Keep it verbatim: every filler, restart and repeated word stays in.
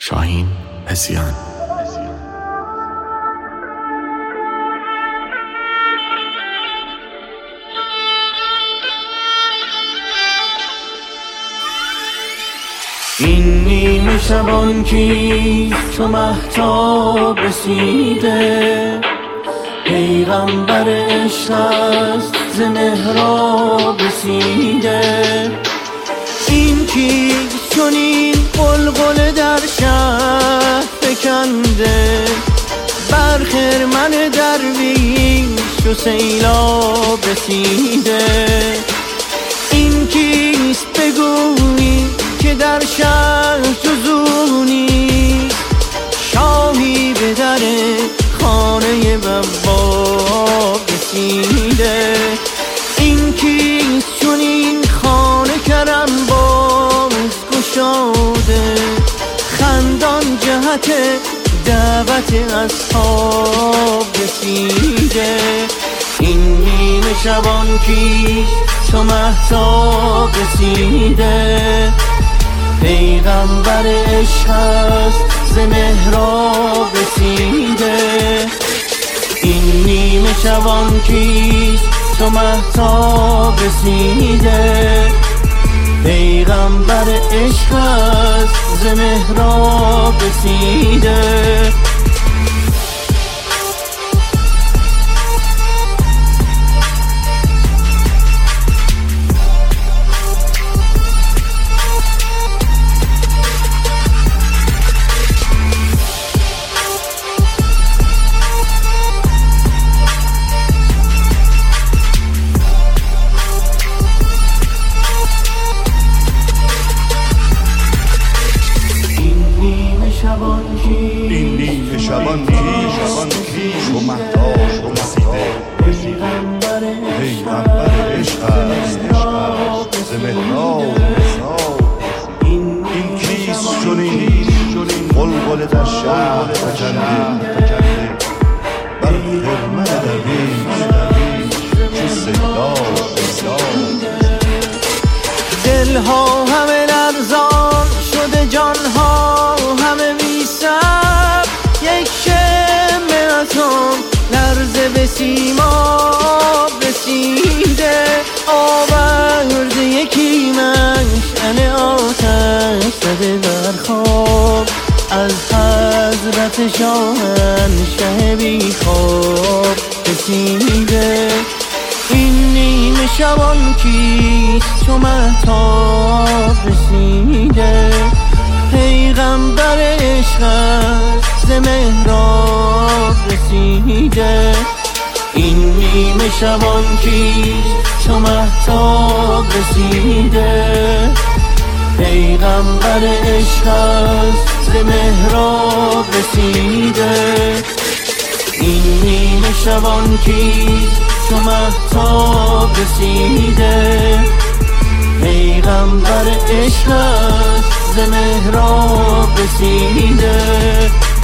شاهین هزیان. این نیمه شبان کیست چو مهتاب رسیده، پیغمبر عشق است ز محراب رسیده. این کیست چنین غلغله در شهر فکنده، بر خرمن درویش و سیلاب رسیده. این کیست بگویی که در شهر جز او نیست، شاهی به در خانه بواب رسیده. این کیست چنین خانه کرم باز گشاده، خندان جهت دعوت اصحاب رسیده. این نیمه شبان کیست چو مهتاب رسیده، پیغمبر عشق است ز محراب رسیده. این نیمه شبان کیست چو مهتاب رسیده، پیغمبر عشق است ز محراب رسیده. این نیمه شبان کی چو مهتاب رسیده، پیغمبر عشق است ز محراب رسیده. این کیست چنین غلغله در شهر فکنده، بر خرمن درویش چو سیلاب رسیده. دلها همه لرزان شده، جانها همه بی صبر، یک شمه اتم لرزه به سیماب رسیده. آورده یکی مشعل آتش زده بر خواب، از حضرت شاهنشه بی خواب رسیده. این نیمه شبان کیست چو مهتاب رسیده، پیغمبر عشق است ز محراب رسیده. این نیمه شبان کیست چو مهتاب رسیده، پیغمبر عشق است ز محراب رسیده. این نیمه شبان کیست چو مهتاب رسیده، پیغمبر عشق است ز محراب رسیده.